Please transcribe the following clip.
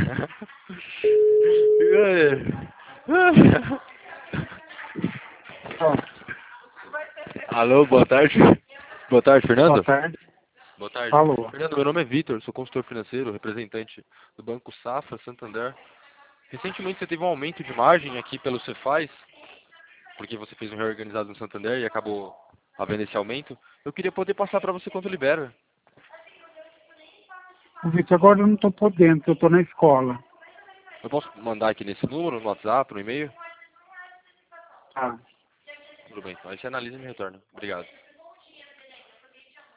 Alô, boa tarde. Boa tarde, Fernando. Boa tarde. Boa tarde. Alô. Fernando, meu nome é Vitor, sou consultor financeiro, representante do Banco Safra, Santander. Recentemente você teve um aumento de margem aqui pelo Cefaz, porque você fez um reorganizado no Santander e acabou havendo esse aumento. Eu queria poder passar para você quanto libera. Vitor, agora eu não estou podendo, porque eu estou na escola. Eu posso mandar aqui nesse número, no WhatsApp, no e-mail? Tá. Tudo bem, então aí você analisa e me retorna. Obrigado.